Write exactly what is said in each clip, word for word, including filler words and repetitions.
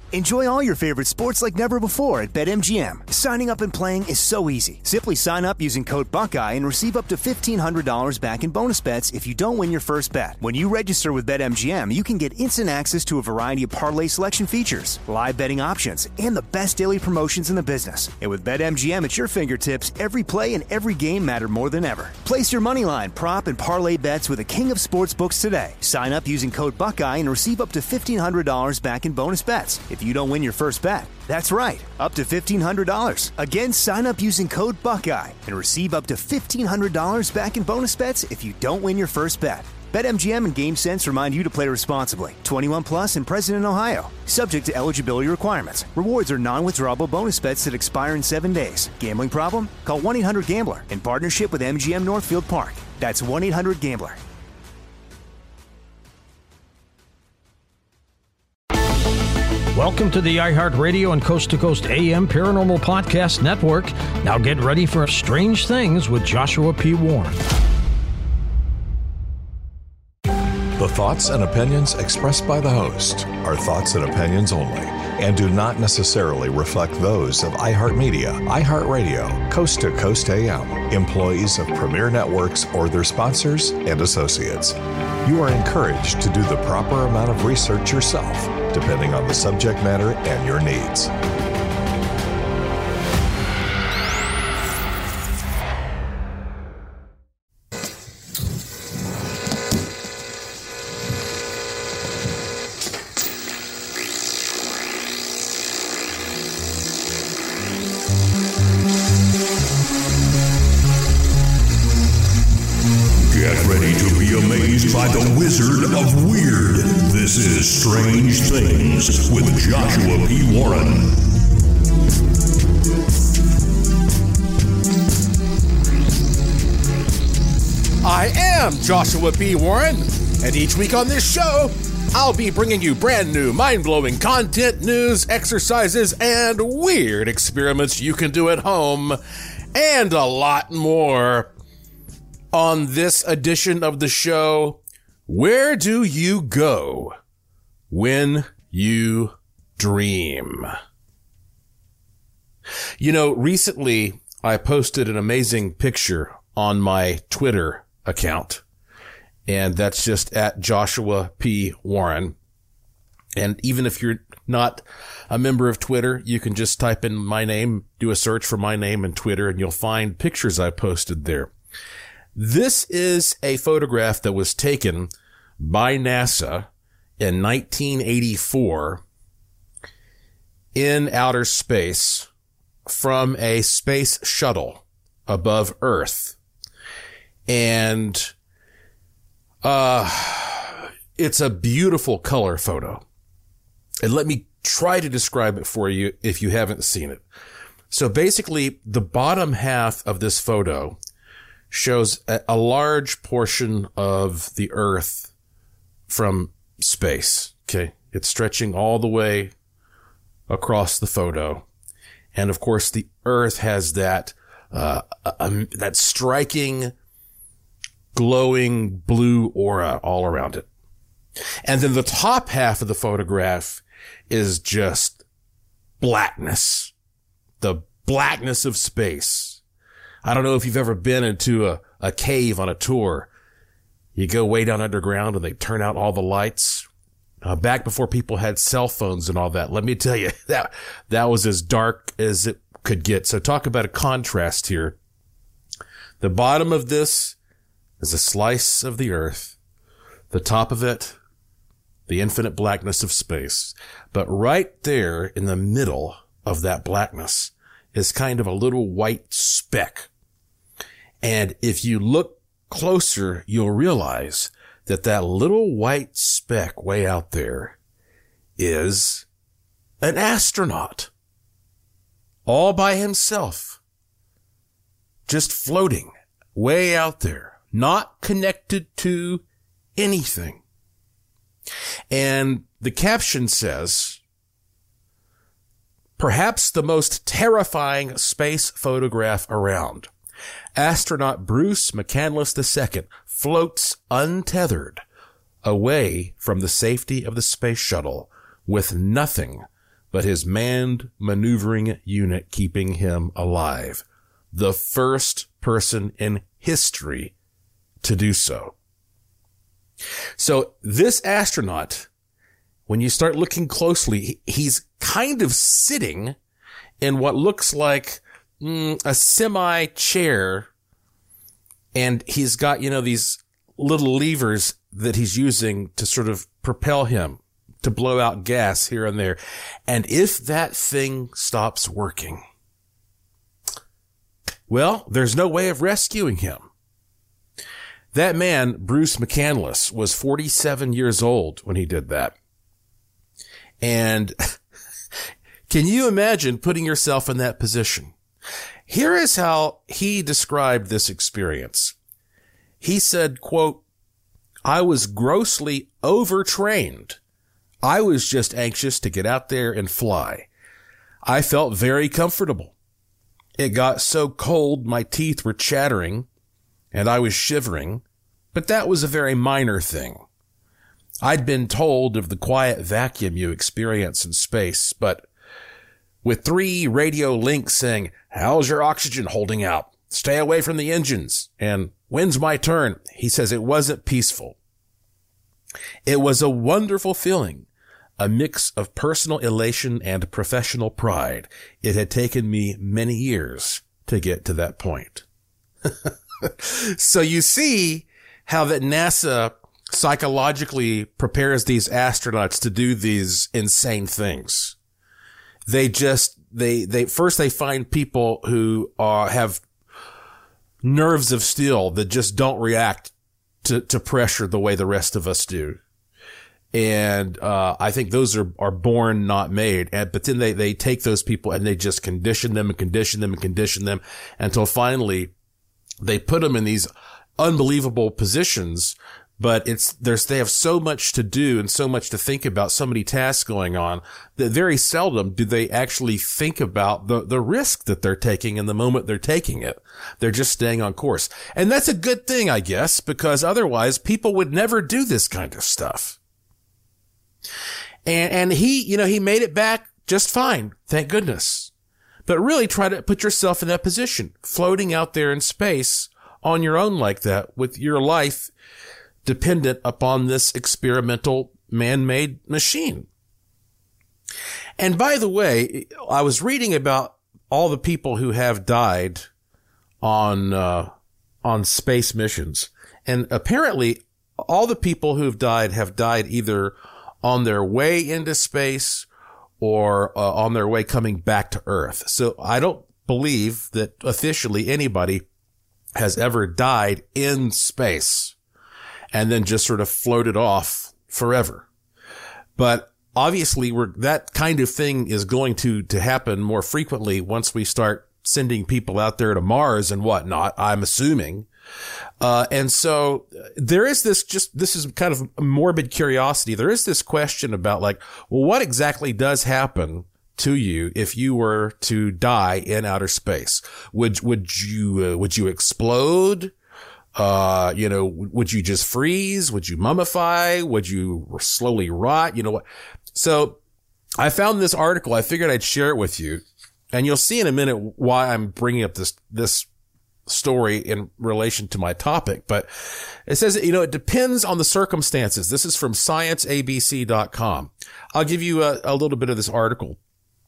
Enjoy all your favorite sports like never before at BetMGM. Signing up and playing is so easy. Simply sign up using code Buckeye and receive up to fifteen hundred dollars back in bonus bets if you don't win your first bet. When you register with BetMGM, you can get instant access to a variety of parlay selection features, live betting options, and the best daily promotions in the business. And with BetMGM at your fingertips, every play and every game matter more than ever. Place your moneyline, prop, and parlay bets with the king of sportsbooks today. Sign up using code Buckeye and receive up to fifteen hundred dollars back in bonus bets if you don't win your first bet. That's right, up to fifteen hundred dollars. Again, sign up using code Buckeye and receive up to fifteen hundred dollars back in bonus bets if you don't win your first bet. BetMGM and GameSense remind you to play responsibly. twenty-one plus and present in Ohio. Subject to eligibility requirements. Rewards are non-withdrawable bonus bets that expire in seven days. Gambling problem? Call one eight hundred gambler in partnership with M G M Northfield Park. That's one eight hundred gambler. Welcome to the iHeartRadio and Coast to Coast A M Paranormal Podcast Network. Now get ready for Strange Things with Joshua P. Warren. The thoughts and opinions expressed by the host are thoughts and opinions only and do not necessarily reflect those of iHeartMedia, iHeartRadio, Coast to Coast A M, employees of Premier Networks, or their sponsors and associates. You are encouraged to do the proper amount of research yourself, depending on the subject matter and your needs. By the Wizard of Weird. This is Strange Things with Joshua P. Warren. I am Joshua P. Warren, and each week on this show, I'll be bringing you brand new, mind-blowing content, news, exercises, and weird experiments you can do at home, and a lot more. On this edition of the show, where do you go when you dream? You know, recently I posted an amazing picture on my Twitter account, and that's just at Joshua P. Warren. And even if you're not a member of Twitter, you can just type in my name, do a search for my name in Twitter, and you'll find pictures I posted there. This is a photograph that was taken by NASA in nineteen eighty-four in outer space from a space shuttle above Earth. And uh, it's a beautiful color photo. And let me try to describe it for you if you haven't seen it. So basically, the bottom half of this photo shows a, a large portion of the Earth from space. Okay. It's stretching all the way across the photo. And of course, the Earth has that, uh, um, that striking, glowing blue aura all around it. And then the top half of the photograph is just blackness, the blackness of space. I don't know if you've ever been into a, a cave on a tour. You go way down underground and they turn out all the lights. Uh, back before people had cell phones and all that, let me tell you, that, that was as dark as it could get. So talk about a contrast here. The bottom of this is a slice of the Earth. The top of it, the infinite blackness of space. But right there in the middle of that blackness is kind of a little white speck. And if you look closer, you'll realize that that little white speck way out there is an astronaut all by himself, just floating way out there, not connected to anything. And the caption says, perhaps the most terrifying space photograph around. Astronaut Bruce McCandless the Second floats untethered away from the safety of the space shuttle with nothing but his manned maneuvering unit keeping him alive. The first person in history to do so. So this astronaut, when you start looking closely, he's kind of sitting in what looks like mm, a semi chair. And he's got, you know, these little levers that he's using to sort of propel him to blow out gas here and there. And if that thing stops working, well, there's no way of rescuing him. That man, Bruce McCandless, was forty-seven years old when he did that. And can you imagine putting yourself in that position? Here is how he described this experience. He said, quote, "I was grossly overtrained. I was just anxious to get out there and fly. I felt very comfortable. It got so cold my teeth were chattering and I was shivering, but that was a very minor thing. I'd been told of the quiet vacuum you experience in space, but with three radio links saying, 'How's your oxygen holding out? Stay away from the engines,' and 'When's my turn?' he says it wasn't peaceful. It was a wonderful feeling, a mix of personal elation and professional pride. It had taken me many years to get to that point." So you see how that NASA psychologically prepares these astronauts to do these insane things. They just, they, they, first they find people who are, have nerves of steel that just don't react to, to pressure the way the rest of us do. And, uh, I think those are, are born, not made. And, but then they, they take those people and they just condition them and condition them and condition them until finally they put them in these unbelievable positions. But it's, there's, they have so much to do and so much to think about, so many tasks going on that very seldom do they actually think about the, the risk that they're taking in the moment they're taking it. They're just staying on course. And that's a good thing, I guess, because otherwise people would never do this kind of stuff. And, and he, you know, he made it back just fine. Thank goodness. But really try to put yourself in that position, floating out there in space on your own like that, with your life dependent upon this experimental man-made machine. And by the way, I was reading about all the people who have died on, uh, on space missions. And apparently all the people who've died have died either on their way into space or uh, on their way coming back to Earth. So I don't believe that officially anybody has ever died in space and then just sort of floated off forever. But obviously we're, that kind of thing is going to, to happen more frequently once we start sending people out there to Mars and whatnot, I'm assuming. Uh, and so there is this just, this is kind of a morbid curiosity. There is this question about like, well, what exactly does happen to you if you were to die in outer space? Would, would you, uh, would you explode? Uh, you know, would you just freeze? Would you mummify? Would you slowly rot? You know what? So I found this article. I figured I'd share it with you, and you'll see in a minute why I'm bringing up this, this story in relation to my topic. But it says, you know, it depends on the circumstances. This is from science a b c dot com. I'll give you a, a little bit of this article.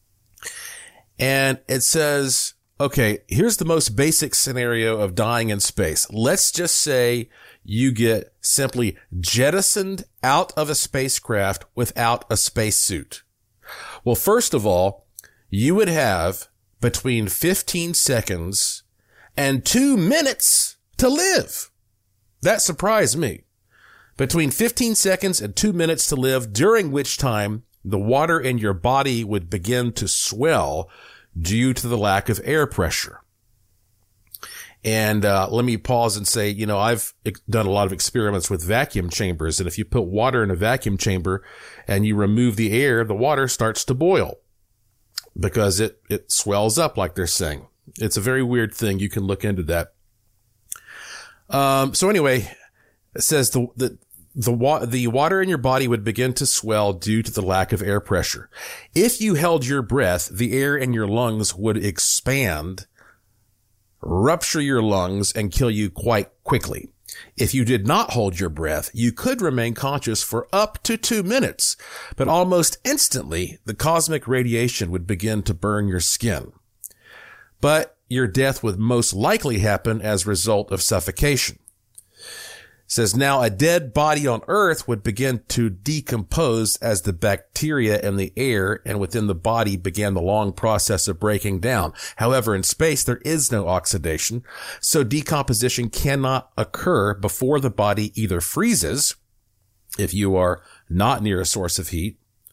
And it says, okay, here's the most basic scenario of dying in space. Let's just say you get simply jettisoned out of a spacecraft without a spacesuit. Well, first of all, you would have between fifteen seconds and two minutes to live. That surprised me. Between fifteen seconds and two minutes to live, during which time the water in your body would begin to swell due to the lack of air pressure. And uh, let me pause and say, you know, I've done a lot of experiments with vacuum chambers, and if you put water in a vacuum chamber and you remove the air, the water starts to boil because it, it swells up, like they're saying. It's a very weird thing. You can look into that. Um, so anyway, it says the, the, the wa- the water in your body would begin to swell due to the lack of air pressure. If you held your breath, the air in your lungs would expand, rupture your lungs, and kill you quite quickly. If you did not hold your breath, you could remain conscious for up to two minutes, but almost instantly, the cosmic radiation would begin to burn your skin. But your death would most likely happen as a result of suffocation. It says, now a dead body on Earth would begin to decompose as the bacteria in the air and within the body began the long process of breaking down. However, in space, there is no oxidation, so decomposition cannot occur before the body either freezes, if you are not near a source of heat,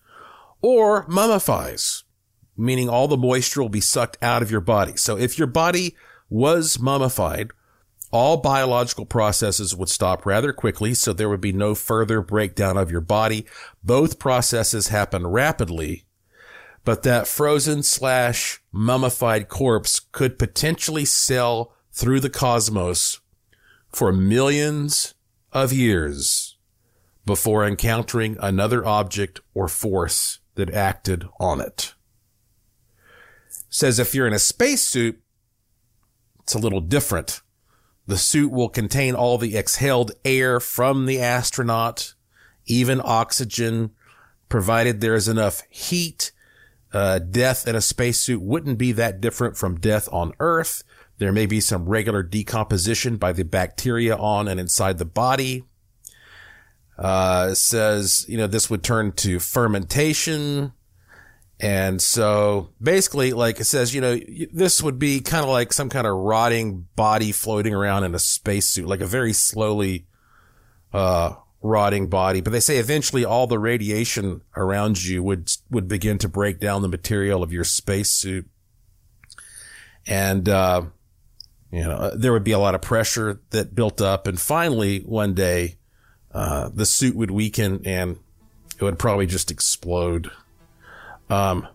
or mummifies, meaning all the moisture will be sucked out of your body. So if your body was mummified, all biological processes would stop rather quickly, so there would be no further breakdown of your body. Both processes happen rapidly, but that frozen slash mummified corpse could potentially sail through the cosmos for millions of years before encountering another object or force that acted on it. Says if you're in a spacesuit, it's a little different. The suit will contain all the exhaled air from the astronaut, even oxygen, provided there is enough heat. Uh, death in a spacesuit wouldn't be that different from death on Earth. There may be some regular decomposition by the bacteria on and inside the body. Uh, it says, you know, this would turn to fermentation. And so basically, like it says, you know, this would be kind of like some kind of rotting body floating around in a spacesuit, like a very slowly, uh, rotting body. But they say eventually all the radiation around you would, would begin to break down the material of your spacesuit. And, uh, you know, there would be a lot of pressure that built up. And finally, one day, uh, the suit would weaken and it would probably just explode. Um,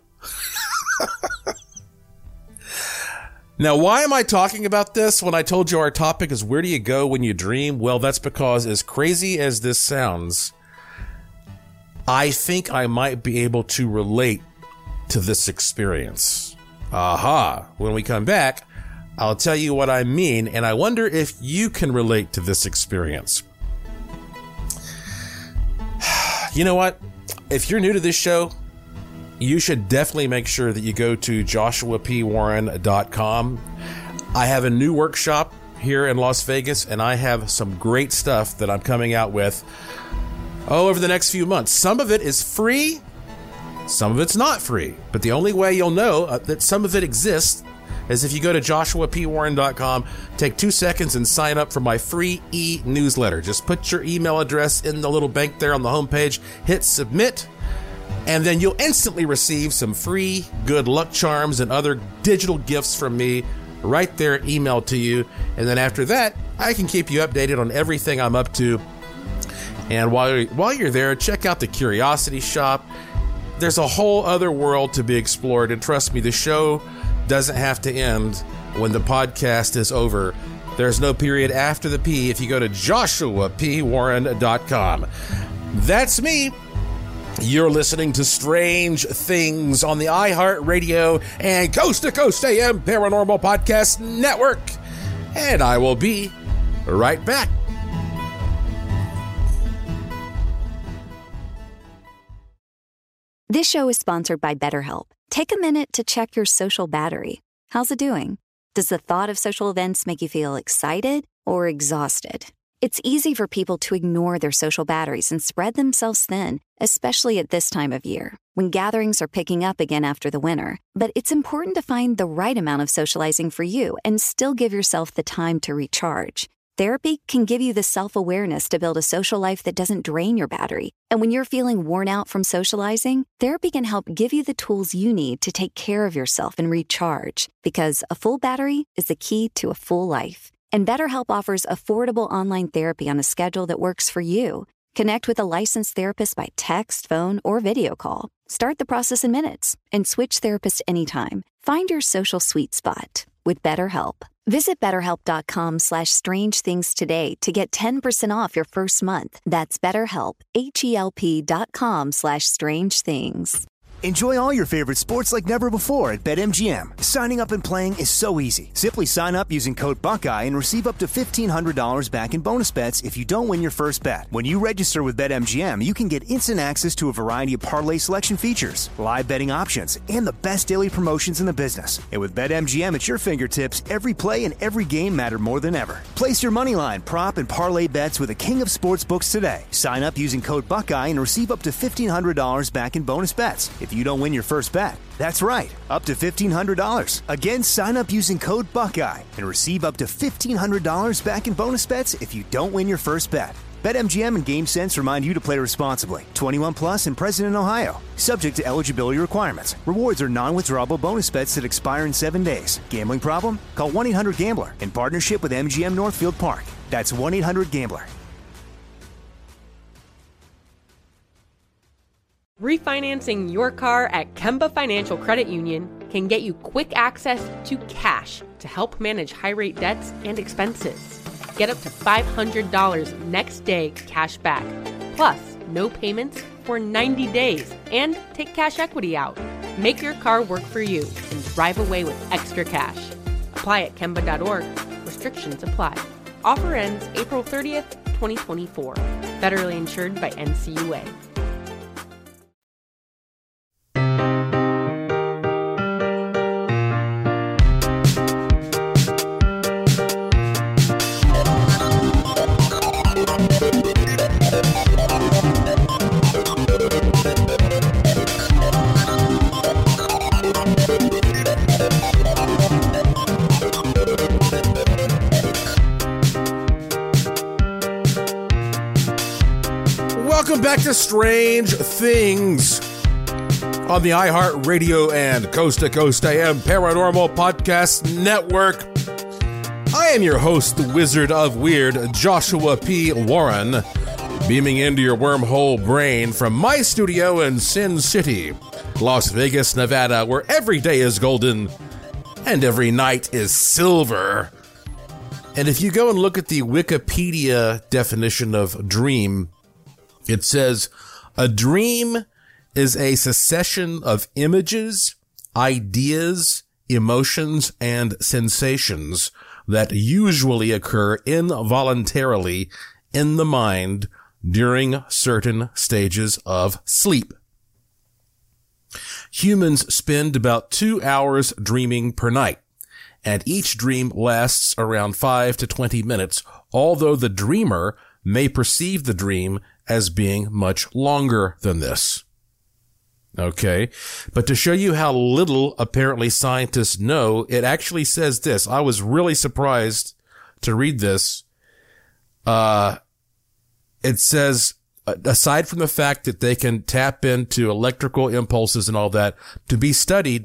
now, why am I talking about this when I told you our topic is where do you go when you dream? Well, that's because as crazy as this sounds, I think I might be able to relate to this experience. Aha. When we come back, I'll tell you what I mean, and I wonder if you can relate to this experience. You know what? If you're new to this show, you should definitely make sure that you go to joshua p warren dot com. I have a new workshop here in Las Vegas, and I have some great stuff that I'm coming out with oh, over the next few months. Some of it is free, some of it's not free, but the only way you'll know uh, that some of it exists is if you go to joshua p warren dot com, take two seconds and sign up for my free e-newsletter. Just put your email address in the little bank there on the homepage, hit submit, and then you'll instantly receive some free good luck charms and other digital gifts from me right there emailed to you. And then after that, I can keep you updated on everything I'm up to. And while you're, while you're there, check out the Curiosity Shop. There's a whole other world to be explored. And trust me, the show doesn't have to end when the podcast is over. There's no period after the P if you go to joshua p warren dot com. That's me. You're listening to Strange Things on the iHeartRadio and Coast to Coast A M Paranormal Podcast Network. And I will be right back. This show is sponsored by BetterHelp. Take a minute to check your social battery. How's it doing? Does the thought of social events make you feel excited or exhausted? It's easy for people to ignore their social batteries and spread themselves thin, especially at this time of year, when gatherings are picking up again after the winter. But it's important to find the right amount of socializing for you and still give yourself the time to recharge. Therapy can give you the self-awareness to build a social life that doesn't drain your battery. And when you're feeling worn out from socializing, therapy can help give you the tools you need to take care of yourself and recharge. Because a full battery is the key to a full life. And BetterHelp offers affordable online therapy on a schedule that works for you. Connect with a licensed therapist by text, phone, or video call. Start the process in minutes and switch therapists anytime. Find your social sweet spot with BetterHelp. Visit betterhelp.com slash strange things today to get ten percent off your first month. That's BetterHelp, H-E-L-P dot com slash strange things. Enjoy all your favorite sports like never before at BetMGM. Signing up and playing is so easy. Simply sign up using code Buckeye and receive up to fifteen hundred dollars back in bonus bets if you don't win your first bet. When you register with BetMGM, you can get instant access to a variety of parlay selection features, live betting options, and the best daily promotions in the business. And with BetMGM at your fingertips, every play and every game matter more than ever. Place your moneyline, prop, and parlay bets with the king of sportsbooks today. Sign up using code Buckeye and receive up to fifteen hundred dollars back in bonus bets if you don't win your first bet. That's right, up to fifteen hundred dollars. Again, sign up using code Buckeye and receive up to fifteen hundred dollars back in bonus bets if you don't win your first bet. BetMGM and GameSense remind you to play responsibly. twenty-one plus and present in Ohio. Subject to eligibility requirements. Rewards are non-withdrawable bonus bets that expire in seven days. Gambling problem? Call one eight hundred gambler in partnership with M G M Northfield Park. That's one eight hundred gambler. Refinancing your car at Kemba Financial Credit Union can get you quick access to cash to help manage high-rate debts and expenses. Get up to five hundred dollars next day cash back, plus no payments for ninety days, and take cash equity out. Make your car work for you and drive away with extra cash. Apply at Kemba dot org. Restrictions apply. Offer ends April thirtieth, twenty twenty-four. Federally insured by N C U A. Welcome back to Strange Things on the iHeartRadio and Coast to Coast A M Paranormal Podcast Network. I am your host, the Wizard of Weird, Joshua P. Warren, beaming into your wormhole brain from my studio in Sin City, Las Vegas, Nevada, where every day is golden and every night is silver. And if you go and look at the Wikipedia definition of dream, it says, a dream is a succession of images, ideas, emotions, and sensations that usually occur involuntarily in the mind during certain stages of sleep. Humans spend about two hours dreaming per night, and each dream lasts around five to twenty minutes, although the dreamer may perceive the dream as being much longer than this. Okay, but to show you how little apparently scientists know, it actually says this. I was really surprised to read this. Uh, it says, aside from the fact that they can tap into electrical impulses and all that, to be studied,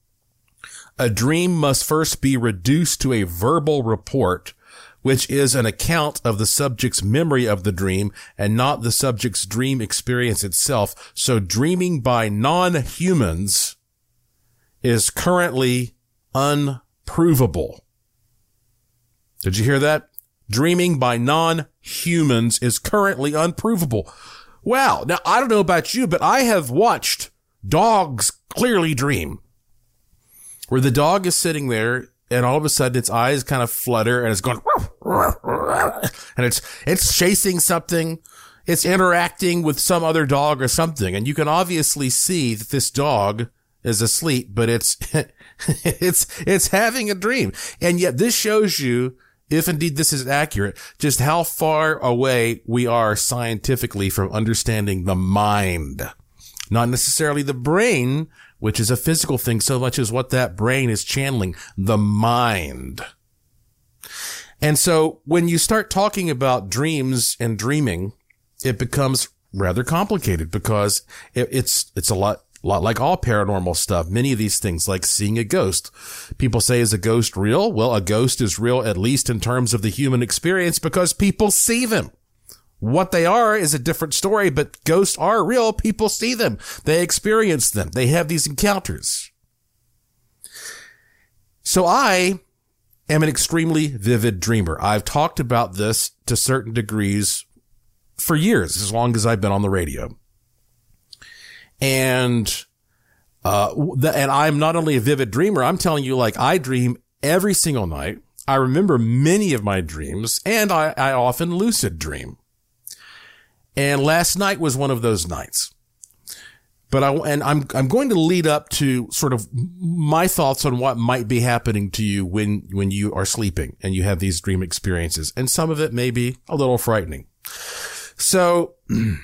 a dream must first be reduced to a verbal report, which is an account of the subject's memory of the dream and not the subject's dream experience itself. So dreaming by non-humans is currently unprovable. Did you hear that? Dreaming by non-humans is currently unprovable. Wow. Now, I don't know about you, but I have watched dogs clearly dream, where the dog is sitting there and all of a sudden its eyes kind of flutter and it's going, and it's, it's chasing something. It's interacting with some other dog or something. And you can obviously see that this dog is asleep, but it's, it's, it's having a dream. And yet this shows you, if indeed this is accurate, just how far away we are scientifically from understanding the mind. Not necessarily the brain, which is a physical thing, so much as what that brain is channeling, the mind. And so when you start talking about dreams and dreaming, it becomes rather complicated because it, it's, it's a lot, lot like all paranormal stuff. Many of these things, like seeing a ghost. People say, is a ghost real? Well, a ghost is real, at least in terms of the human experience, because people see them. What they are is a different story, but ghosts are real. People see them. They experience them. They have these encounters. So I am an extremely vivid dreamer. I've talked about this to certain degrees for years, as long as I've been on the radio. And, uh, the, and I'm not only a vivid dreamer, I'm telling you, like, I dream every single night. I remember many of my dreams, and I, I often lucid dream. And last night was one of those nights. But I, and I'm, I'm going to lead up to sort of my thoughts on what might be happening to you when, when you are sleeping and you have these dream experiences. And some of it may be a little frightening. So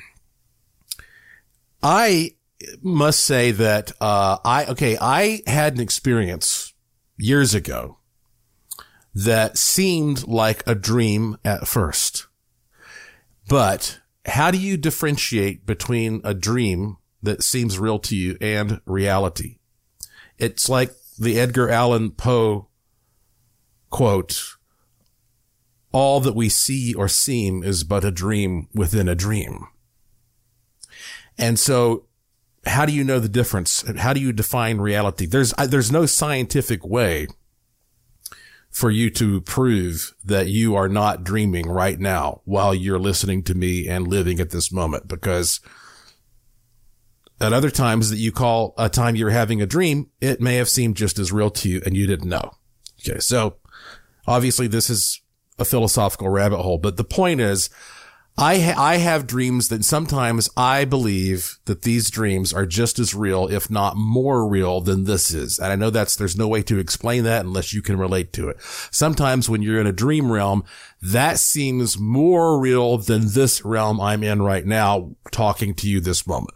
I must say that, uh, I, okay, I had an experience years ago that seemed like a dream at first. But how do you differentiate between a dream that seems real to you and reality? It's like the Edgar Allan Poe quote, "All that we see or seem is but a dream within a dream." And so how do you know the difference? How do you define reality? There's, there's no scientific way for you to prove that you are not dreaming right now while you're listening to me and living at this moment, because at other times that you call a time you're having a dream, it may have seemed just as real to you and you didn't know. Okay. So obviously this is a philosophical rabbit hole, but the point is, I ha- I have dreams that sometimes I believe that these dreams are just as real, if not more real than this is. And I know that's, there's no way to explain that unless you can relate to it. Sometimes when you're in a dream realm, that seems more real than this realm I'm in right now, talking to you this moment.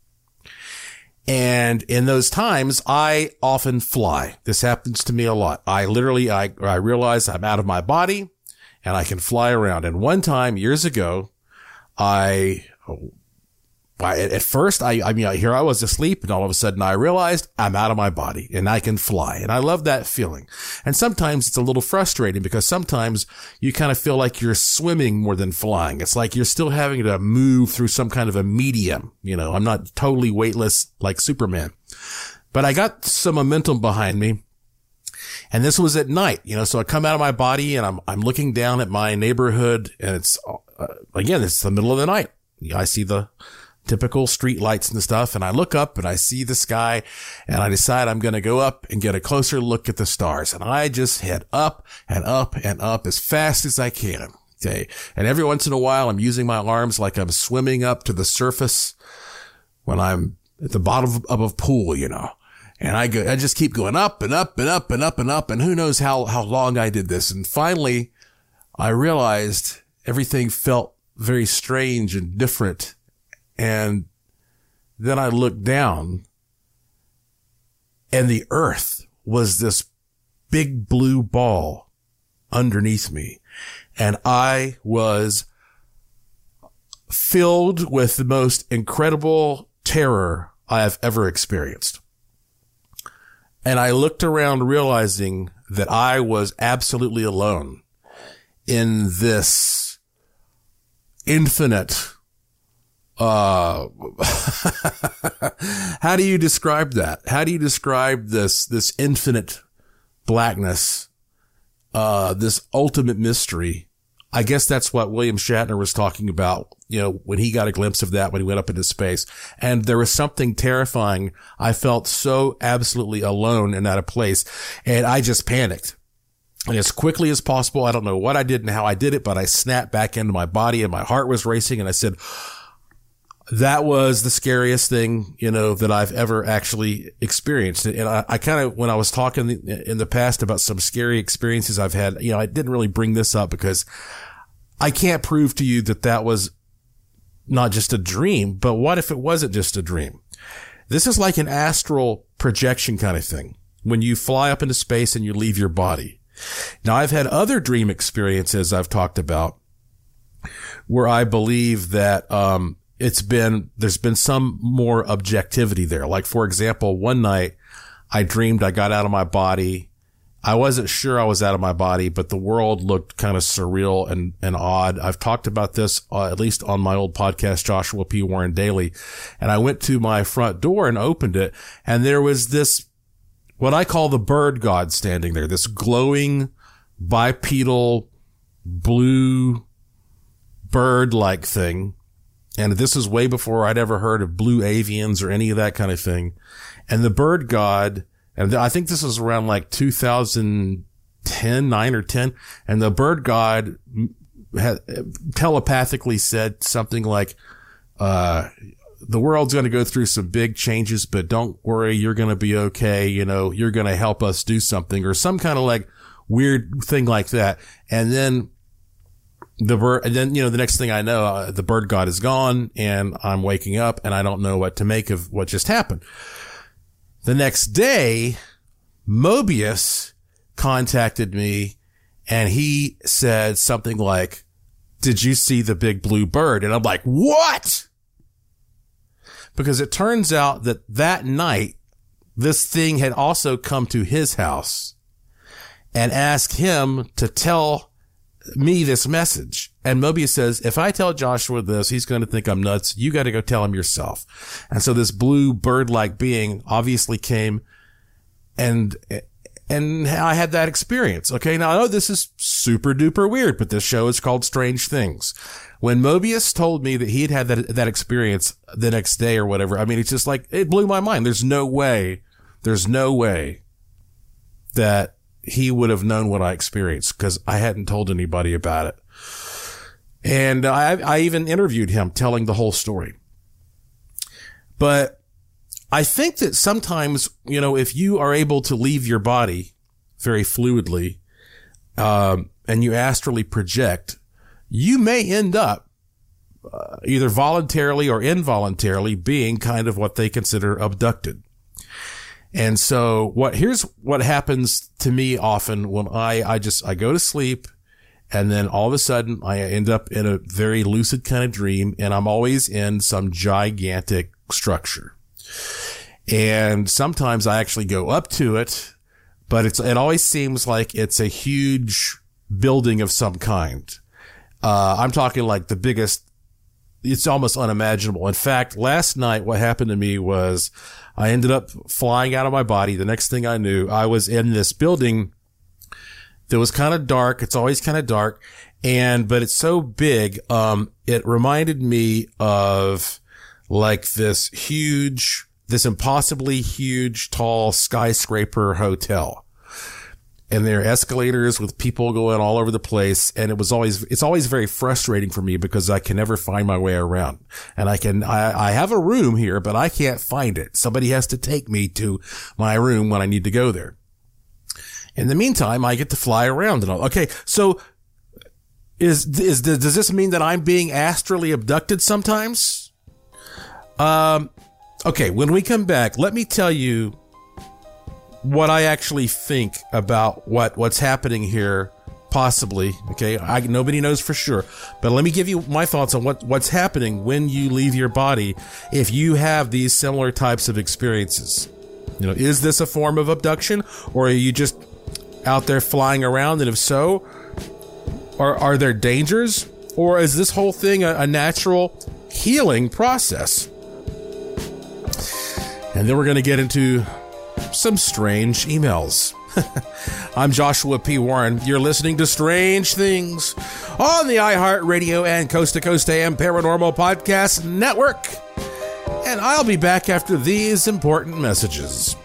And in those times, I often fly. This happens to me a lot. I literally, I, I realize I'm out of my body and I can fly around. And one time years ago, I, I at first, I, I mean, here I was asleep and all of a sudden I realized I'm out of my body and I can fly. And I love that feeling. And sometimes it's a little frustrating because sometimes you kind of feel like you're swimming more than flying. It's like you're still having to move through some kind of a medium. You know, I'm not totally weightless like Superman, but I got some momentum behind me. And this was at night, you know, so I come out of my body and I'm, I'm looking down at my neighborhood and it's, uh, again, it's the middle of the night. I see the typical street lights and stuff and I look up and I see the sky and I decide I'm going to go up and get a closer look at the stars. And I just head up and up and up as fast as I can. Okay. And every once in a while, I'm using my arms like I'm swimming up to the surface when I'm at the bottom of a pool, you know. And I go, I just keep going up and up and up and up and up. And who knows how, how long I did this. And finally I realized everything felt very strange and different. And then I looked down and the earth was this big blue ball underneath me. And I was filled with the most incredible terror I have ever experienced. And I looked around realizing that I was absolutely alone in this infinite, uh, how do you describe that? How do you describe this, this infinite blackness, uh, this ultimate mystery? I guess that's what William Shatner was talking about, you know, when he got a glimpse of that when he went up into space. And there was something terrifying. I felt so absolutely alone and out of place. And I just panicked. And as quickly as possible, I don't know what I did and how I did it, but I snapped back into my body and my heart was racing. And I said, that was the scariest thing, you know, that I've ever actually experienced. And I, I kind of, when I was talking in the past about some scary experiences I've had, you know, I didn't really bring this up because I can't prove to you that that was not just a dream, but what if it wasn't just a dream? This is like an astral projection kind of thing when you fly up into space and you leave your body. Now, I've had other dream experiences I've talked about where I believe that, um, it's been, there's been some more objectivity there. Like, for example, one night I dreamed I got out of my body. I wasn't sure I was out of my body, but the world looked kind of surreal and, and odd. I've talked about this, uh, at least on my old podcast, Joshua P. Warren Daily. And I went to my front door and opened it. And there was this, what I call the bird god standing there, this glowing bipedal blue bird-like thing. And this is way before I'd ever heard of blue avians or any of that kind of thing. And the bird god, and I think this was around like two thousand ten, nine or ten. And the bird god had telepathically said something like, uh, the world's going to go through some big changes, but don't worry, you're going to be okay. You know, you're going to help us do something, or some kind of like weird thing like that. And then the bird, and then, you know, the next thing I know, uh, the bird god is gone and I'm waking up and I don't know what to make of what just happened. The next day, Mobius contacted me and he said something like, did you see the big blue bird? And I'm like, what? Because it turns out that that night, this thing had also come to his house and asked him to tell me this message. And Mobius says, if I tell Joshua this, he's going to think I'm nuts. You got to go tell him yourself. And so this blue bird-like being obviously came and, and I had that experience. Okay. Now I know this is super duper weird, but this show is called Strange Things. When Mobius told me that he had had that, that experience the next day or whatever, I mean, it's just like, it blew my mind. There's no way, there's no way that he would have known what I experienced because I hadn't told anybody about it. And I, I even interviewed him telling the whole story. But I think that sometimes, you know, if you are able to leave your body very fluidly, um, and you astrally project, you may end up uh, either voluntarily or involuntarily being kind of what they consider abducted. And so what, here's what happens to me often when I, I just, I go to sleep and then all of a sudden I end up in a very lucid kind of dream and I'm always in some gigantic structure. And sometimes I actually go up to it, but it's, it always seems like it's a huge building of some kind. Uh, I'm talking like the biggest, it's almost unimaginable. In fact, last night, what happened to me was I ended up flying out of my body. The next thing I knew, I was in this building that was kind of dark. It's always kind of dark. And, but it's so big. Um, it reminded me of like this huge, this impossibly huge, tall skyscraper hotel. And there are escalators with people going all over the place. And it was always, it's always very frustrating for me because I can never find my way around. And I can, I, I have a room here, but I can't find it. Somebody has to take me to my room when I need to go there. In the meantime, I get to fly around and all. Okay. So is, is, does this mean that I'm being astrally abducted sometimes? Um, okay. When we come back, let me tell you what I actually think about what, what's happening here, possibly. Okay. I, nobody knows for sure, but let me give you my thoughts on what, what's happening when you leave your body. If you have these similar types of experiences, you know, is this a form of abduction or are you just out there flying around? And if so, are, are there dangers or is this whole thing a, a natural healing process? And then we're going to get into some strange emails. I'm Joshua P. Warren. You're listening to Strange Things on the iHeartRadio and Coast to Coast A M Paranormal Podcast Network. And I'll be back after these important messages.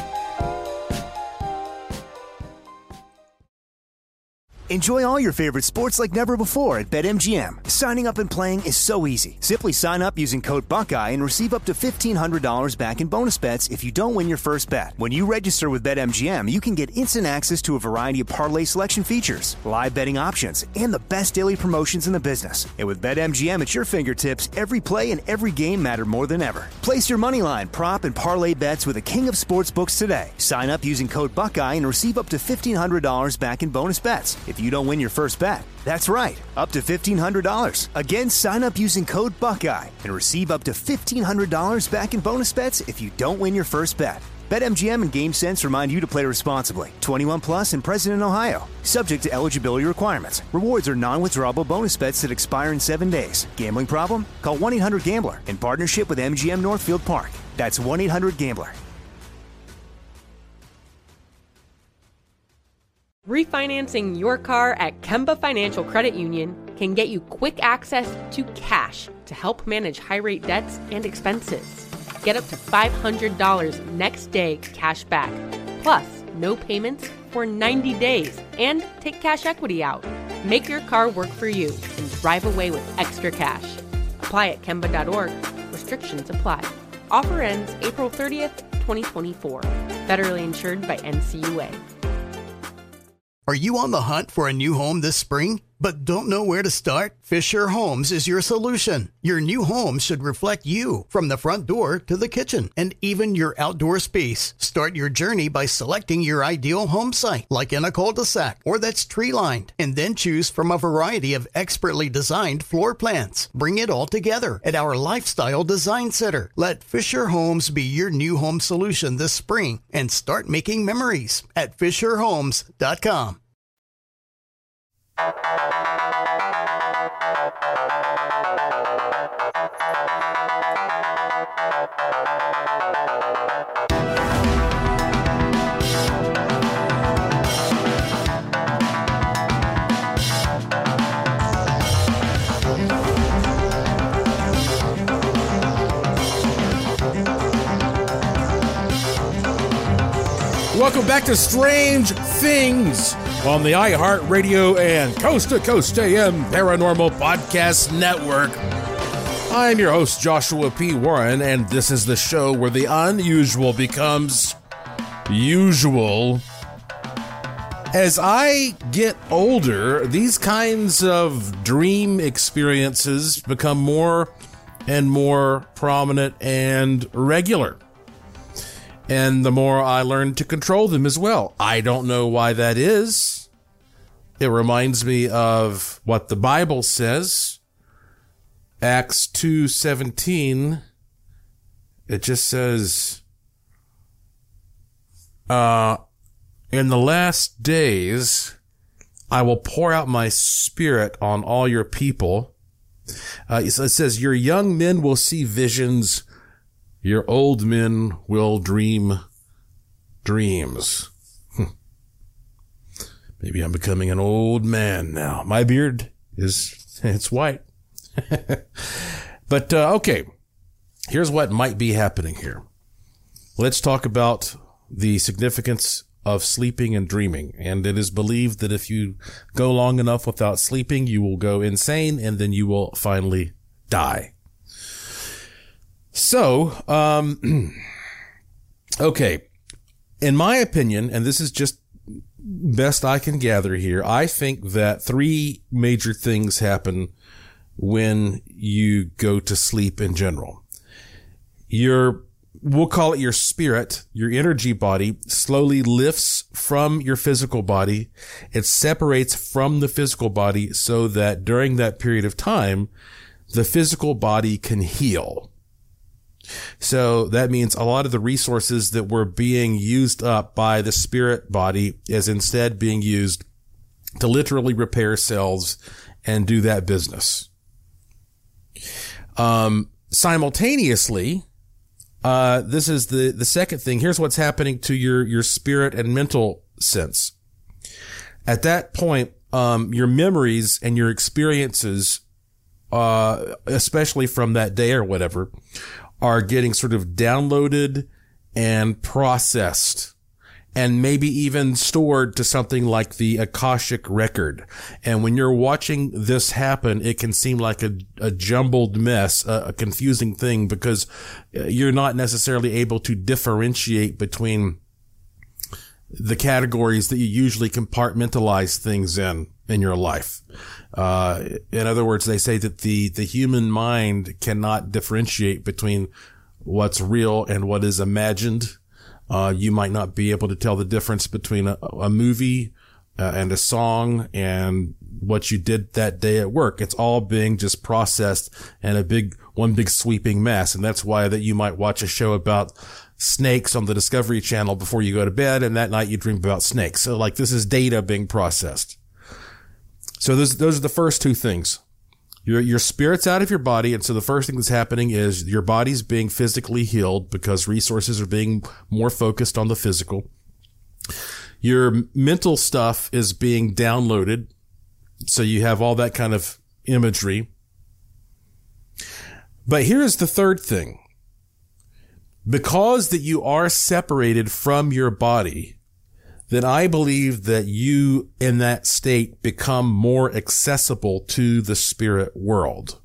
Enjoy all your favorite sports like never before at BetMGM. Signing up and playing is so easy. Simply sign up using code Buckeye and receive up to fifteen hundred dollars back in bonus bets if you don't win your first bet. When you register with BetMGM, you can get instant access to a variety of parlay selection features, live betting options, and the best daily promotions in the business. And with BetMGM at your fingertips, every play and every game matter more than ever. Place your moneyline, prop, and parlay bets with the king of sportsbooks today. Sign up using code Buckeye and receive up to fifteen hundred dollars back in bonus bets if you don't win your first bet. That's right, up to fifteen hundred dollars. Again, sign up using code Buckeye and receive up to fifteen hundred dollars back in bonus bets if you don't win your first bet. BetMGM and GameSense remind you to play responsibly. twenty-one plus and present in Ohio. Subject to eligibility requirements. Rewards are non-withdrawable bonus bets that expire in seven days. Gambling problem? Call one eight hundred gambler in partnership with M G M Northfield Park. That's one eight hundred gambler. Refinancing your car at Kemba Financial Credit Union can get you quick access to cash to help manage high-rate debts and expenses. Get up to five hundred dollars next day cash back, plus no payments for ninety days, and take cash equity out. Make your car work for you and drive away with extra cash. Apply at Kemba dot org. Restrictions apply. Offer ends April thirtieth, twenty twenty-four. Federally insured by N C U A. Are you on the hunt for a new home this spring, but don't know where to start? Fisher Homes is your solution. Your new home should reflect you, from the front door to the kitchen, and even your outdoor space. Start your journey by selecting your ideal home site, like in a cul-de-sac or that's tree-lined, and then choose from a variety of expertly designed floor plans. Bring it all together at our Lifestyle Design Center. Let Fisher Homes be your new home solution this spring and start making memories at fisher homes dot com. Welcome back to Strange Things on the iHeartRadio and Coast to Coast A M Paranormal Podcast Network. I'm your host, Joshua P. Warren, and this is the show where the unusual becomes usual. As I get older, these kinds of dream experiences become more and more prominent and regular. And the more I learn to control them as well. I don't know why that is. It reminds me of what the Bible says. Acts two seventeen. It just says, uh, in the last days, I will pour out my spirit on all your people. Uh, it says, your young men will see visions. Your old men will dream dreams. Maybe I'm becoming an old man now. My beard is, it's white. But, uh, okay. Here's what might be happening here. Let's talk about the significance of sleeping and dreaming. And it is believed that if you go long enough without sleeping, you will go insane and then you will finally die. So, um, okay, in my opinion, and this is just best I can gather here, I think that three major things happen when you go to sleep in general. Your, we'll call it your spirit, your energy body, slowly lifts from your physical body. It separates from the physical body so that during that period of time, the physical body can heal. So that means a lot of the resources that were being used up by the spirit body is instead being used to literally repair cells and do that business. Um, simultaneously, uh, this is the, the second thing. Here's what's happening to your, your spirit and mental sense. At that point, um, your memories and your experiences, uh, especially from that day or whatever, are getting sort of downloaded and processed and maybe even stored to something like the Akashic record. And when you're watching this happen, it can seem like a, a jumbled mess, a, a confusing thing, because you're not necessarily able to differentiate between the categories that you usually compartmentalize things in, in your life. Uh, in other words, they say that the, the human mind cannot differentiate between what's real and what is imagined. Uh, you might not be able to tell the difference between a, a movie uh, and a song and what you did that day at work. It's all being just processed in a big, one big sweeping mess. And that's why that you might watch a show about snakes on the Discovery Channel before you go to bed, and that night you dream about snakes. So like this is data being processed. So those, those are the first two things. Your, your spirit's out of your body. And so the first thing that's happening is your body's being physically healed because resources are being more focused on the physical. Your mental stuff is being downloaded. So you have all that kind of imagery. But here's the third thing. Because that you are separated from your body, then I believe that you in that state become more accessible to the spirit world.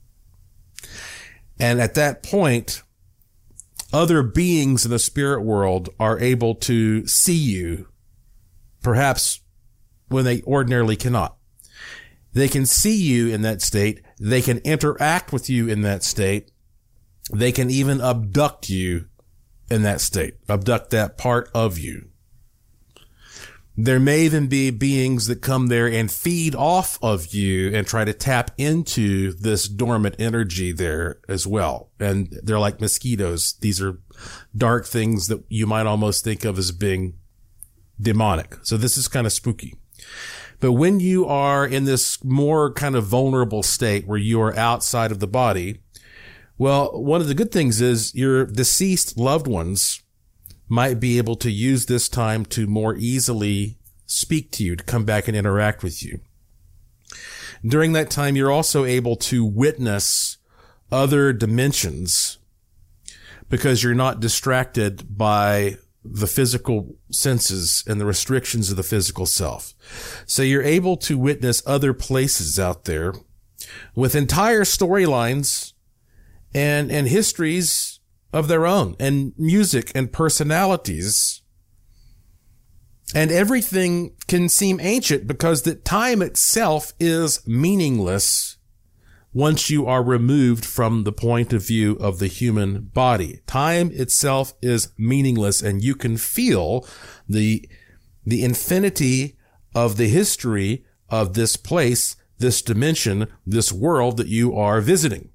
And at that point, other beings in the spirit world are able to see you, perhaps when they ordinarily cannot. They can see you in that state. They can interact with you in that state. They can even abduct you in that state, abduct that part of you. There may even be beings that come there and feed off of you and try to tap into this dormant energy there as well. And they're like mosquitoes. These are dark things that you might almost think of as being demonic. So this is kind of spooky. But when you are in this more kind of vulnerable state where you are outside of the body, well, one of the good things is your deceased loved ones might be able to use this time to more easily speak to you, to come back and interact with you. During that time, you're also able to witness other dimensions because you're not distracted by the physical senses and the restrictions of the physical self. So you're able to witness other places out there with entire storylines and, and histories of their own, and music and personalities. And everything can seem ancient because the time itself is meaningless once you are removed from the point of view of the human body. Time itself is meaningless, and you can feel the, the infinity of the history of this place, this dimension, this world that you are visiting.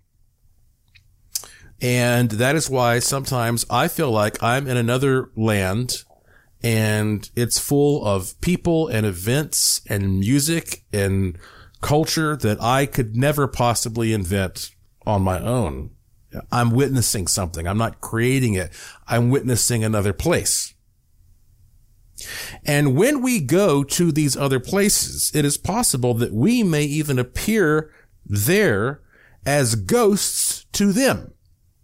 And that is why sometimes I feel like I'm in another land and it's full of people and events and music and culture that I could never possibly invent on my own. I'm witnessing something. I'm not creating it. I'm witnessing another place. And when we go to these other places, it is possible that we may even appear there as ghosts to them.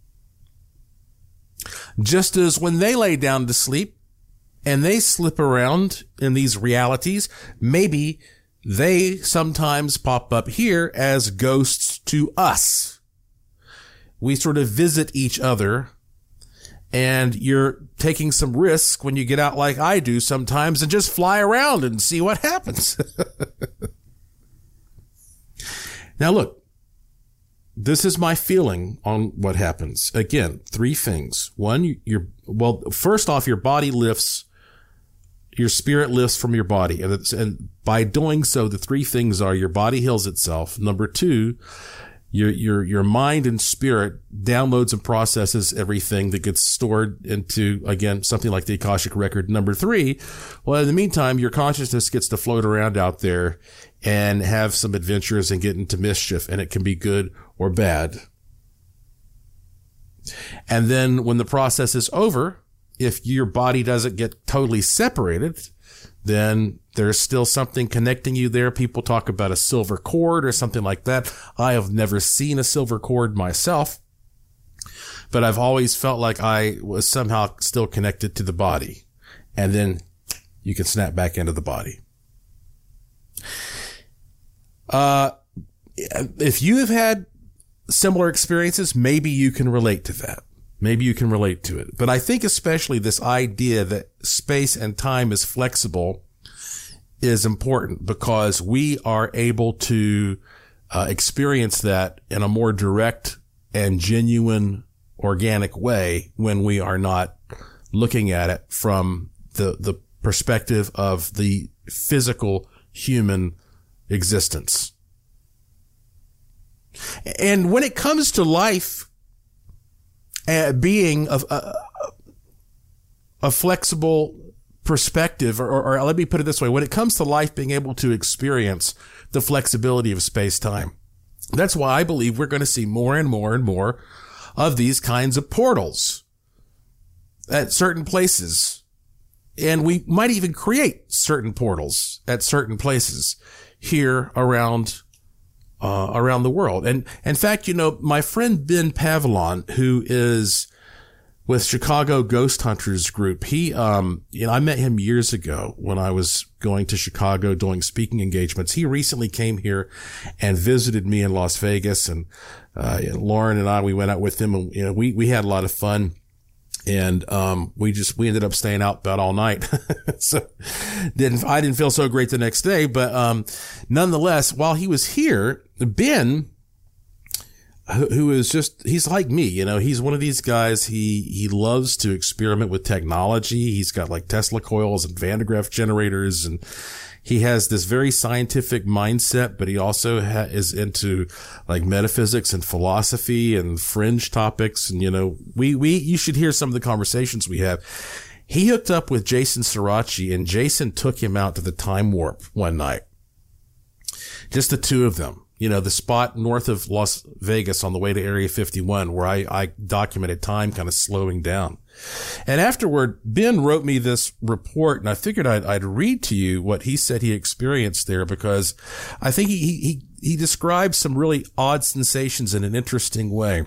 Just as when they lay down to sleep and they slip around in these realities, maybe they sometimes pop up here as ghosts to us. We sort of visit each other, and you're taking some risk when you get out like I do sometimes and just fly around and see what happens. Now look. This is my feeling on what happens. Again, three things. One, you're, well, first off, your body lifts, your spirit lifts from your body. And, it's, and by doing so, the three things are your body heals itself. Number two, your, your, your mind and spirit downloads and processes everything that gets stored into, again, something like the Akashic record. Number three, well, in the meantime, your consciousness gets to float around out there and have some adventures and get into mischief, and it can be good or bad. And then when the process is over, if your body doesn't get totally separated, then there's still something connecting you there. People talk about a silver cord or something like that. I have never seen a silver cord myself, but I've always felt like I was somehow still connected to the body. And then you can snap back into the body. Uh, if you have had similar experiences, maybe you can relate to that. Maybe you can relate to it. But I think especially this idea that space and time is flexible is important because we are able to uh, experience that in a more direct and genuine, organic way when we are not looking at it from the, the perspective of the physical human existence. And when it comes to life uh, being a, a, a flexible perspective, or, or, or let me put it this way, when it comes to life being able to experience the flexibility of space-time, that's why I believe we're going to see more and more and more of these kinds of portals at certain places And we might even create certain portals at certain places here around, uh, around the world. And in fact, you know, my friend Ben Pavlon, who is with Chicago Ghost Hunters Group, he, um, you know, I met him years ago when I was going to Chicago doing speaking engagements. He recently came here and visited me in Las Vegas, and, uh, Lauren and I, we went out with him, and, you know, we, we had a lot of fun. And, um, we just, we ended up staying out about all night. So didn't, I didn't feel so great the next day, but, um, nonetheless, while he was here, Ben, who, who is just, he's like me, you know, he's one of these guys. He, he loves to experiment with technology. He's got like Tesla coils and Van de Graaff generators, and he has this very scientific mindset, but he also ha- is into like metaphysics and philosophy and fringe topics. And, you know, we, we, you should hear some of the conversations we have. He hooked up with Jason Sirachi, and Jason took him out to the Time Warp one night. Just the two of them. You know, the spot north of Las Vegas on the way to Area fifty-one, where I, I documented time kind of slowing down. And afterward, Ben wrote me this report, and I figured I'd, I'd read to you what he said he experienced there, because I think he, he, he describes some really odd sensations in an interesting way.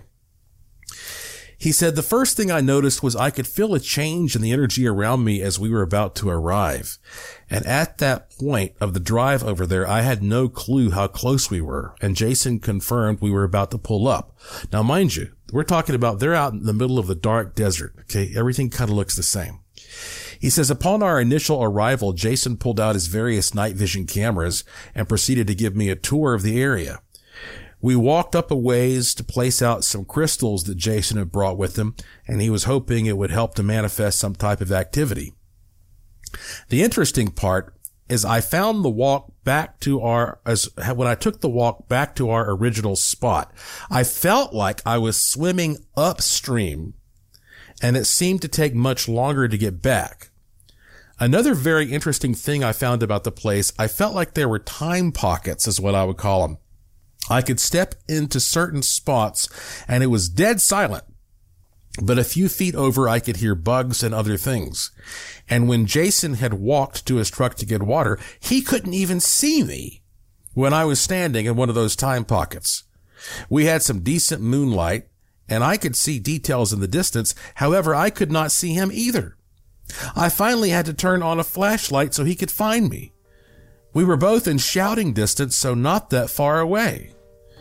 He said, the first thing I noticed was I could feel a change in the energy around me as we were about to arrive. And at that point of the drive over there, I had no clue how close we were. And Jason confirmed we were about to pull up. Now, mind you, we're talking about they're out in the middle of the dark desert. Okay. Everything kind of looks the same. He says, upon our initial arrival, Jason pulled out his various night vision cameras and proceeded to give me a tour of the area. We walked up a ways to place out some crystals that Jason had brought with him, and he was hoping it would help to manifest some type of activity. The interesting part is I found the walk back to our, as when I took the walk back to our original spot, I felt like I was swimming upstream, and it seemed to take much longer to get back. Another very interesting thing I found about the place, I felt like there were time pockets, is what I would call them. I could step into certain spots and it was dead silent, but a few feet over I could hear bugs and other things. And when Jason had walked to his truck to get water, he couldn't even see me when I was standing in one of those time pockets. We had some decent moonlight and I could see details in the distance. However, I could not see him either. I finally had to turn on a flashlight so he could find me. We were both in shouting distance, so not that far away.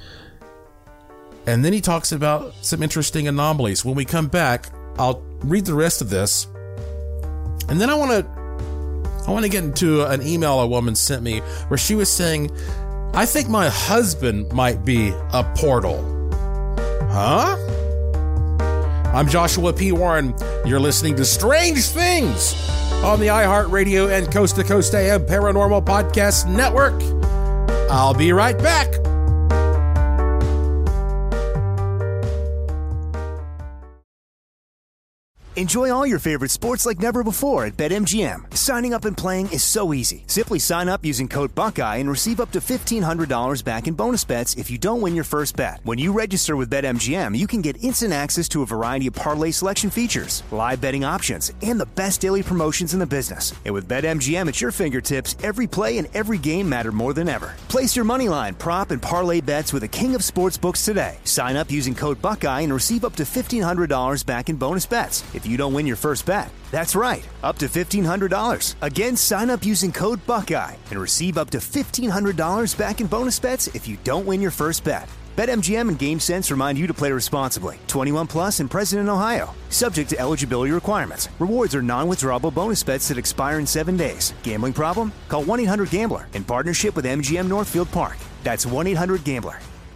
And then he talks about some interesting anomalies. When we come back, I'll read the rest of this. And then I want to I want to get into an email a woman sent me where she was saying, I think my husband might be a portal. Huh? I'm Joshua P. Warren. You're listening to Strange Things on the iHeartRadio and Coast to Coast A M Paranormal Podcast Network. I'll be right back. Enjoy all your favorite sports like never before at BetMGM. Signing up and playing is so easy. Simply sign up using code Buckeye and receive up to fifteen hundred dollars back in bonus bets if you don't win your first bet. When you register with BetMGM, you can get instant access to a variety of parlay selection features, live betting options, and the best daily promotions in the business. And with BetMGM at your fingertips, every play and every game matter more than ever. Place your moneyline, prop, and parlay bets with the king of sportsbooks today. Sign up using code Buckeye and receive up to fifteen hundred dollars back in bonus bets if you don't win your first bet. That's right, up to fifteen hundred dollars. Again, sign up using code Buckeye and receive up to fifteen hundred dollars back in bonus bets if you don't win your first bet. BetMGM and GameSense remind you to play responsibly. twenty-one plus and present in Ohio. Subject to eligibility requirements. Rewards are non-withdrawable bonus bets that expire in seven days. Gambling problem? Call one eight hundred gambler in partnership with M G M Northfield Park. That's one eight hundred gambler.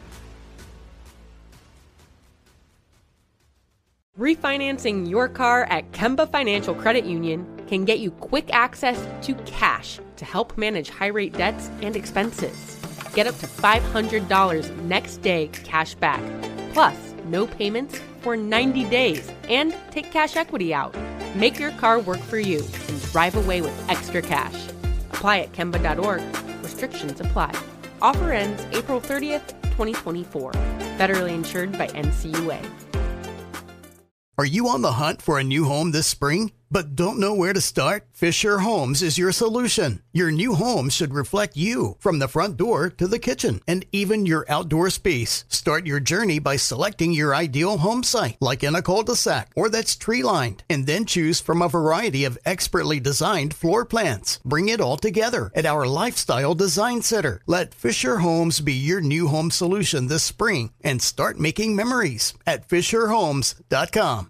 Refinancing your car at Kemba Financial Credit Union can get you quick access to cash to help manage high-rate debts and expenses. Get up to five hundred dollars next day cash back, plus no payments for ninety days, and take cash equity out. Make your car work for you and drive away with extra cash. Apply at Kemba dot org. Restrictions apply. Offer ends April thirtieth, twenty twenty-four. Federally insured by N C U A. Are you on the hunt for a new home this spring, but don't know where to start? Fisher Homes is your solution. Your new home should reflect you, from the front door to the kitchen, and even your outdoor space. Start your journey by selecting your ideal home site, like in a cul-de-sac or that's tree-lined, and then choose from a variety of expertly designed floor plans. Bring it all together at our Lifestyle Design Center. Let Fisher Homes be your new home solution this spring and start making memories at fisher homes dot com.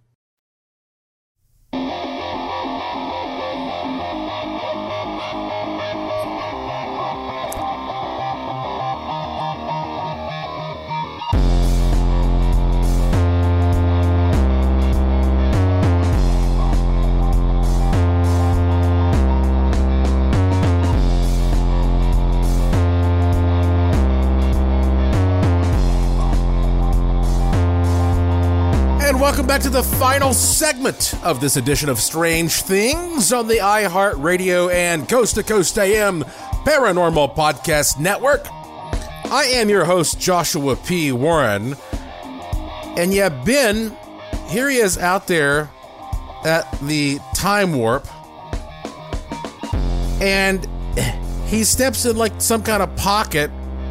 Welcome back to the final segment of this edition of Strange Things on the iHeartRadio and Coast to Coast A M Paranormal Podcast Network. I am your host, Joshua P. Warren. And yeah, Ben, here he is out there at the Time Warp. And he steps in like some kind of pocket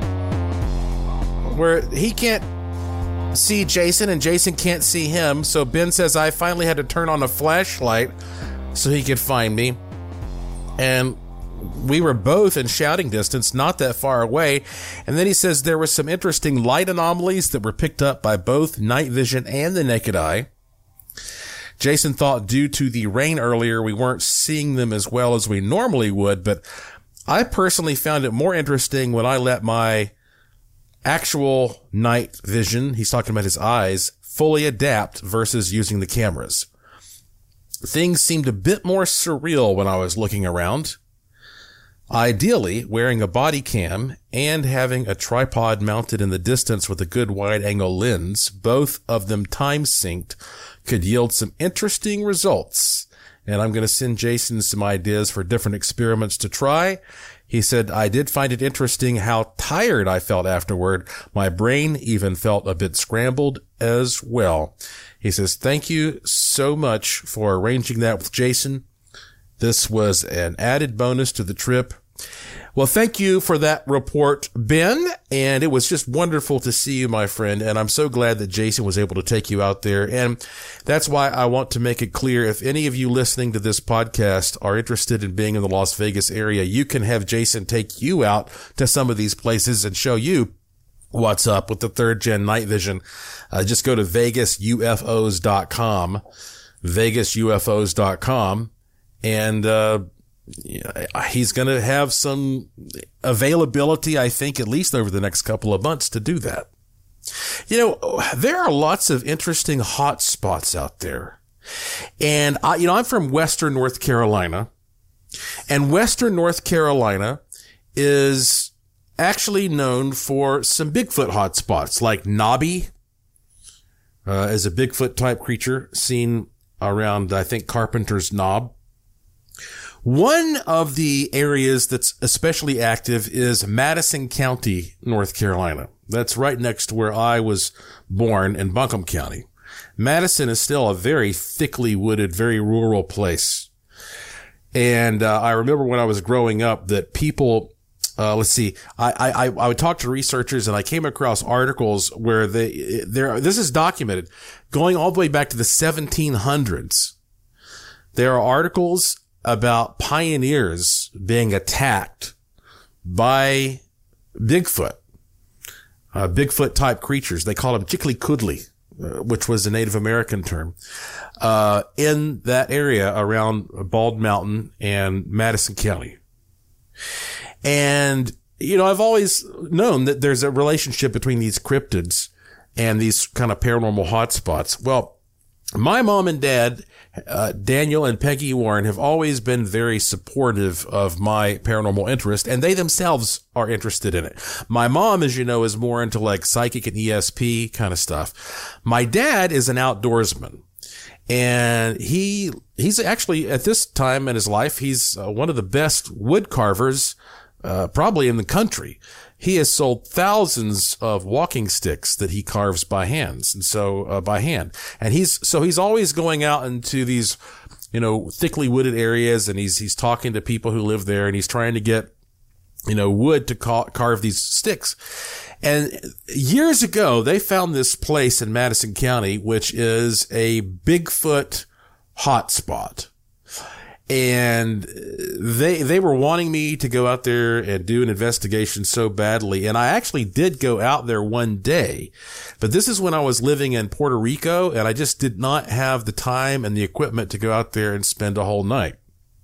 where he can't see Jason and Jason can't see him. So Ben says, I finally had to turn on a flashlight so he could find me. And we were both in shouting distance, not that far away. And then he says there were some interesting light anomalies that were picked up by both night vision and the naked eye. Jason thought due to the rain earlier, we weren't seeing them as well as we normally would, but I personally found it more interesting when I let my actual night vision, he's talking about his eyes, fully adapt versus using the cameras. Things seemed a bit more surreal when I was looking around. Ideally, wearing a body cam and having a tripod mounted in the distance with a good wide angle lens, both of them time synced, could yield some interesting results. And I'm going to send Jason some ideas for different experiments to try. He said, I did find it interesting how tired I felt afterward. My brain even felt a bit scrambled as well. He says, thank you so much for arranging that with Jason. This was an added bonus to the trip. Well, thank you for that report, Ben. And it was just wonderful to see you, my friend. And I'm so glad that Jason was able to take you out there. And that's why I want to make it clear, if any of you listening to this podcast are interested in being in the Las Vegas area, you can have Jason take you out to some of these places and show you what's up with the third gen night vision. Uh, just go to vegas U F Os dot com, vegas U F Os dot com, and, uh, he's going to have some availability, I think, at least over the next couple of months to do that. You know, there are lots of interesting hot spots out there. And, I, you know, I'm from Western North Carolina, and Western North Carolina is actually known for some Bigfoot hot spots, like Nobby, uh, is a Bigfoot type creature seen around, I think, Carpenter's Knob. One of the areas that's especially active is Madison County, North Carolina. That's right next to where I was born in Buncombe County. Madison is still a very thickly wooded, very rural place. And uh, I remember when I was growing up that people, uh, let's see, I, I, I would talk to researchers and I came across articles where they, there, this is documented going all the way back to the seventeen hundreds. There are articles about pioneers being attacked by Bigfoot, uh, Bigfoot type creatures. They call them Chickley-Coodley, uh, which was a Native American term, uh, in that area around Bald Mountain and Madison County. And, you know, I've always known that there's a relationship between these cryptids and these kind of paranormal hotspots. Well, my mom and dad, Uh, Daniel and Peggy Warren, have always been very supportive of my paranormal interest, and they themselves are interested in it. My mom, as you know, is more into like psychic and E S P kind of stuff. My dad is an outdoorsman, and he, he's actually at this time in his life, he's uh, one of the best wood carvers, uh, probably in the country. He has sold thousands of walking sticks that he carves by hands. And so, uh, by hand. And he's, so he's always going out into these you know, thickly wooded areas, and he's, he's talking to people who live there, and he's trying to get, you know, wood to ca- carve these sticks. And years ago, they found this place in Madison County, which is a Bigfoot hotspot. And they, they were wanting me to go out there and do an investigation so badly. And I actually did go out there one day, but this is when I was living in Puerto Rico, and I just did not have the time and the equipment to go out there and spend a whole night.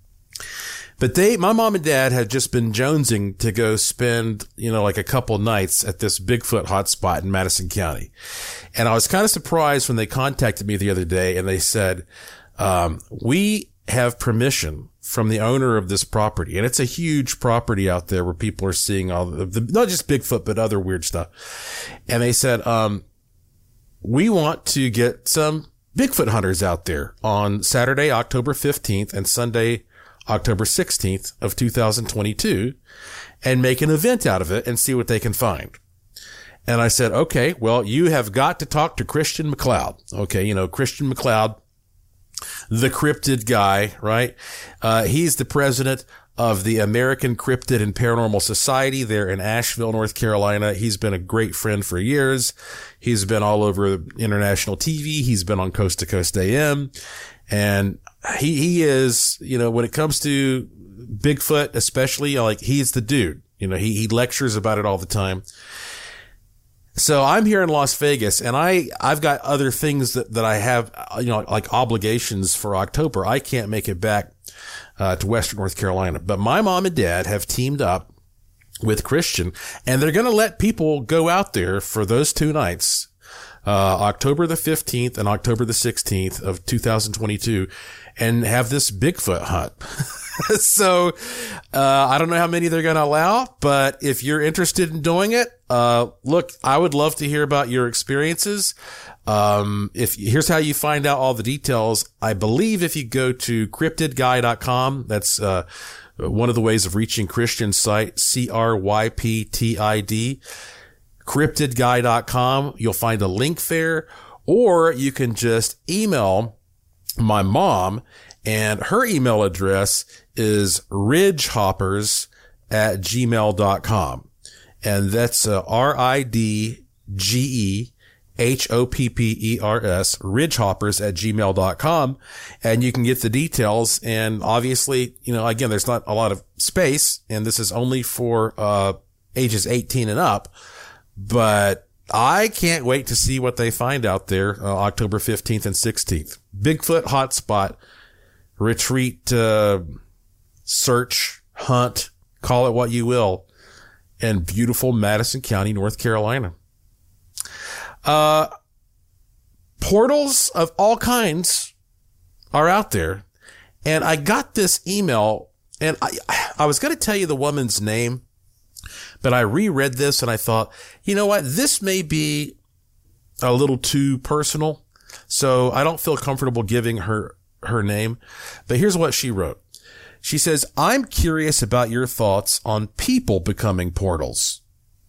But they, my mom and dad had just been jonesing to go spend, you know, like a couple nights at this Bigfoot hotspot in Madison County. And I was kind of surprised when they contacted me the other day, and they said, um, we have permission from the owner of this property. And it's a huge property out there where people are seeing all the, the not just Bigfoot, but other weird stuff. And they said, um, we want to get some Bigfoot hunters out there on Saturday, October fifteenth, and Sunday, October sixteenth of two thousand twenty-two, and make an event out of it and see what they can find. And I said, okay, well, you have got to talk to Christian McLeod. Okay. You know, Christian McLeod, the cryptid guy, right? Uh, he's the president of the American Cryptid and Paranormal Society there in Asheville, North Carolina. He's been a great friend for years. He's been all over international T V. He's been on Coast to Coast A M. And he, he is, you know, when it comes to Bigfoot, especially, like, he's the dude. You know, he, he lectures about it all the time. So I'm here in Las Vegas, and I, I've got other things that, that I have, you know, like obligations for October. I can't make it back, uh, to Western North Carolina, but my mom and dad have teamed up with Christian, and they're going to let people go out there for those two nights, uh, October the fifteenth and October the sixteenth of two thousand twenty-two, and have this Bigfoot hunt. So, uh, I don't know how many they're going to allow, but if you're interested in doing it, uh, look, I would love to hear about your experiences. Um, if here's how you find out all the details. I believe if you go to cryptid guy dot com, that's, uh, one of the ways of reaching Christian's site, C R Y P T I D, cryptid guy dot com. You'll find a link there, or you can just email my mom, and her email address is ridgehoppers at gmail dot com. And that's uh, R I D G E H O P P E R S, ridgehoppers at gmail dot com. And you can get the details. And obviously, you know, again, there's not a lot of space, and this is only for uh ages eighteen and up. But I can't wait to see what they find out there uh, October fifteenth and sixteenth. Bigfoot hotspot, retreat, uh, search, hunt, call it what you will, in beautiful Madison County, North Carolina. Uh, portals of all kinds are out there. And I got this email, and I, I was going to tell you the woman's name, but I reread this and I thought, you know what? This may be a little too personal, so I don't feel comfortable giving her her name. But here's what she wrote. She says, I'm curious about your thoughts on people becoming portals.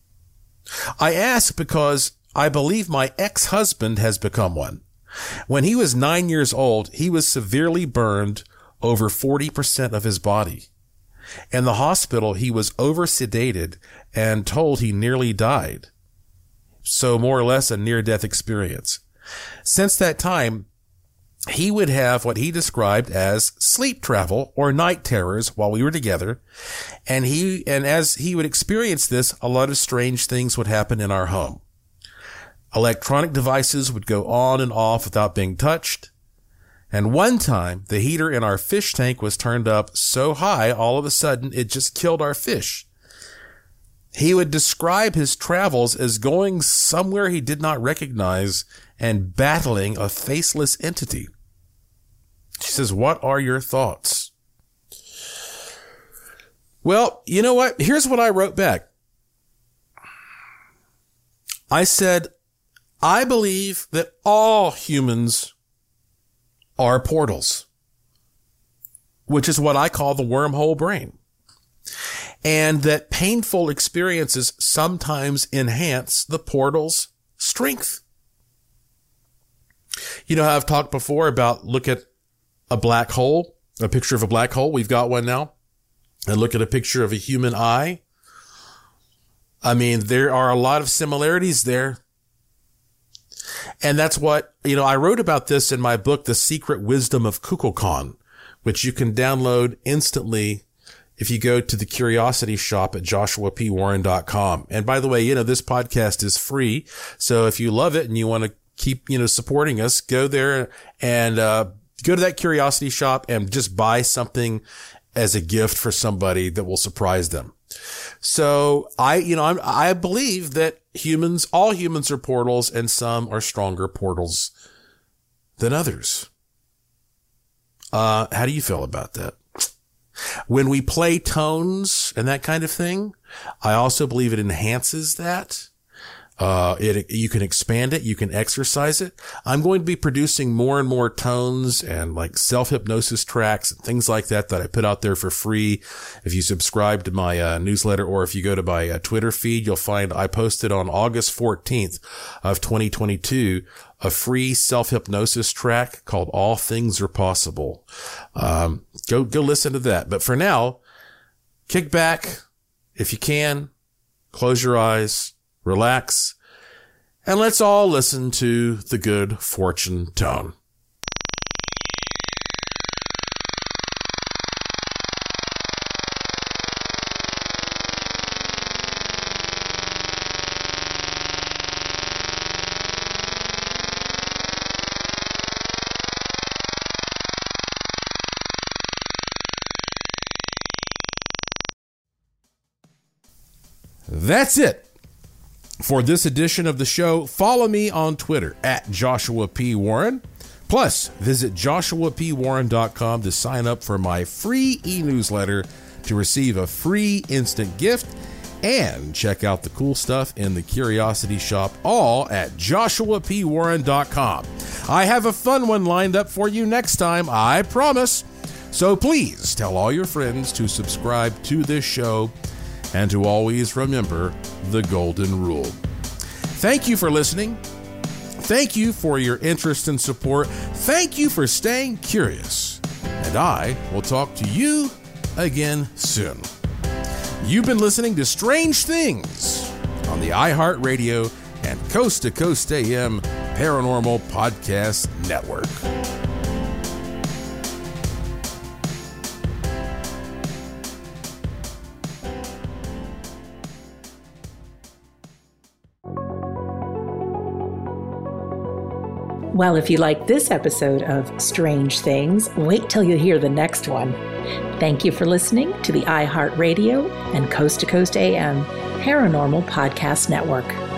I ask because I believe my ex-husband has become one. When he was nine years old, he was severely burned over forty percent of his body. In the hospital, he was over-sedated and told he nearly died. So more or less a near-death experience. Since that time, he would have what he described as sleep travel or night terrors while we were together. And he, and as he would experience this, a lot of strange things would happen in our home. Electronic devices would go on and off without being touched. And one time, the heater in our fish tank was turned up so high, all of a sudden, it just killed our fish. He would describe his travels as going somewhere he did not recognize and battling a faceless entity. She says, what are your thoughts? Well, you know what? Here's what I wrote back. I said, I believe that all humans are portals, which is what I call the wormhole brain. And that painful experiences sometimes enhance the portal's strength. You know how I've talked before about look at a black hole, a picture of a black hole. We've got one now. And look at a picture of a human eye. I mean, there are a lot of similarities there. And that's what, you know, I wrote about this in my book, The Secret Wisdom of Kukulkan, which you can download instantly if you go to the Curiosity Shop at joshua p warren dot com. And by the way, you know, this podcast is free. So if you love it and you want to keep, you know, supporting us, go there and, uh, go to that Curiosity Shop and just buy something as a gift for somebody that will surprise them. So I, you know, I'm, I believe that humans, all humans are portals, and some are stronger portals than others. Uh, how do you feel about that? When we play tones and that kind of thing, I also believe it enhances that. Uh, it, you can expand it. You can exercise it. I'm going to be producing more and more tones and like self-hypnosis tracks and things like that that I put out there for free. If you subscribe to my uh, newsletter, or if you go to my uh, Twitter feed, you'll find I posted on August fourteenth of twenty twenty-two a free self-hypnosis track called All Things Are Possible. Um, go, go listen to that. But for now, kick back if you can, close your eyes, relax, and let's all listen to the good fortune tone. That's it for this edition of the show. Follow me on Twitter at Joshua P. Warren. Plus, visit joshua p warren dot com to sign up for my free e-newsletter to receive a free instant gift, and check out the cool stuff in the Curiosity Shop, all at joshua p warren dot com. I have a fun one lined up for you next time, I promise. So please tell all your friends to subscribe to this show and to always remember the golden rule. Thank you for listening. Thank you for your interest and support. Thank you for staying curious. And I will talk to you again soon. You've been listening to Strange Things on the iHeartRadio and Coast to Coast A M Paranormal Podcast Network. Well, if you like this episode of Strange Things, wait till you hear the next one. Thank you for listening to the iHeartRadio and Coast to Coast A M Paranormal Podcast Network.